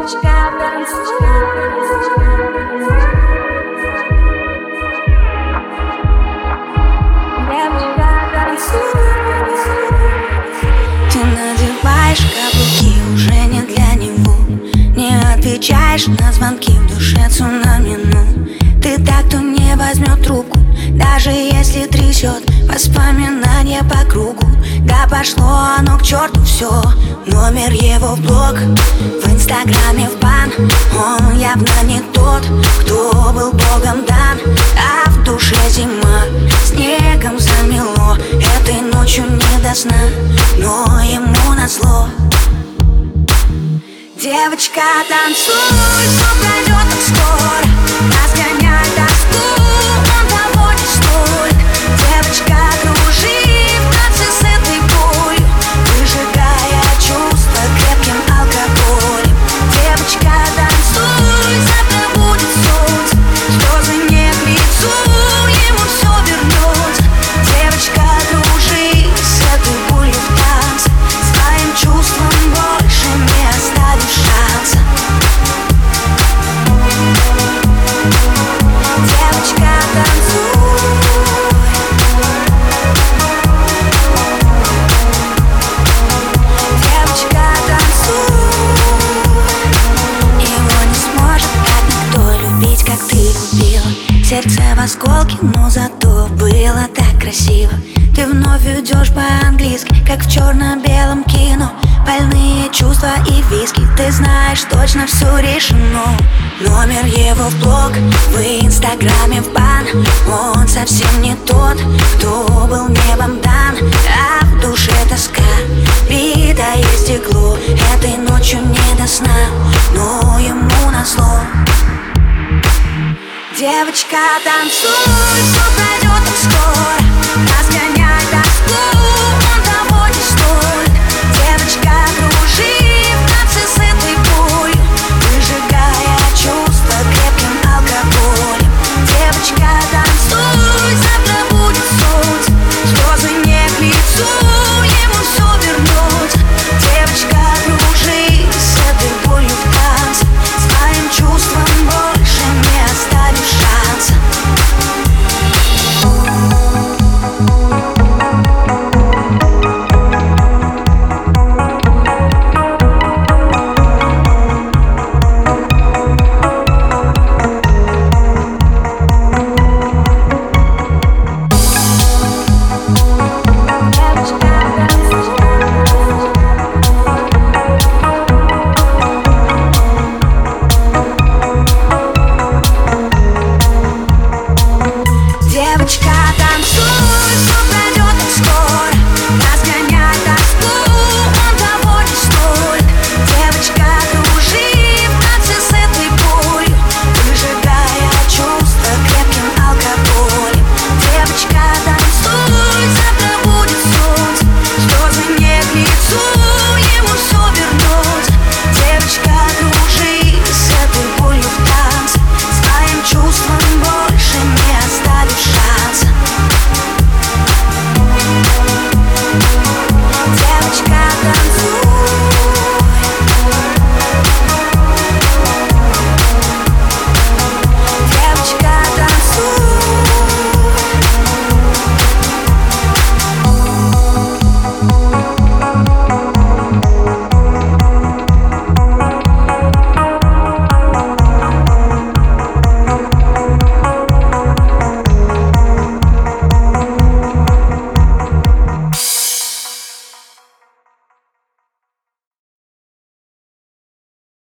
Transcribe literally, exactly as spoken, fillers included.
Ты надеваешь каблуки уже не для него, не отвечаешь на звонки, в душе цунами, ну ты так, кто не возьмет трубку, даже если трясет воспоминания по кругу. Да пошло оно к черту все, номер его в блог, в инстаграме в бан. Он явно не тот, кто был богом дан, а в душе зима, снегом замело. Этой ночью не до сна, но ему назло. Девочка, танцуй, все пройдет так скоро, разгоняй тоску, он того не стоит. Девочка, кружи в танце с этой болью, выжигая чувства крепким алкоголем. Девочка, танцуй, завтра будет солнце, слезы не к лицу, ему все вернется. Девочка, кружи с этой болью в танце, своим чувством больше не оставишь шанса. Девочка, танцуй. Девочка, танцуй. Его не сможет так никто любить, как ты любила. Сердце в осколке, но зато было так красиво. Ты вновь идешь по-английски, как в черно-белом кино. Больные чувства и виски, ты знаешь, точно все решено. Номер его в блог, в инстаграме в бан. Он совсем не тот, кто был небом дан, а в душе тоска, битое стекло. Этой ночью не до сна, но ему назло. Девочка, танцуй, все пройдет так скоро, разгоняй